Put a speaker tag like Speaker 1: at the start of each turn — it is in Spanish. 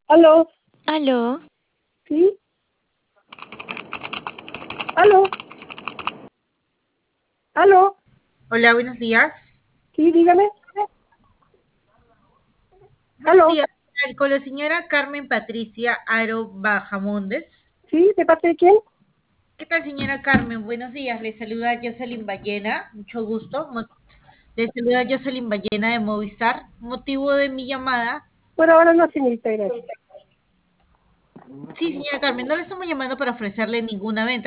Speaker 1: Aló,
Speaker 2: Aló,
Speaker 1: ¿sí? Aló, aló,
Speaker 3: Hola, buenos días.
Speaker 1: sí, dígame.
Speaker 3: Buenos
Speaker 1: Aló,
Speaker 3: días. Con la señora Carmen Patricia Aro Bajamondes.
Speaker 1: sí, ¿de parte de quién?
Speaker 3: ¿Qué tal, señora Carmen? Buenos días. Le saluda Jocelyn Ballena. Mucho gusto. Le saluda Jocelyn Ballena de Movistar. Motivo de mi llamada.
Speaker 1: Por ahora no, señorita, gracias.
Speaker 3: Sí, señora Carmen, no le estamos llamando para ofrecerle ninguna venta.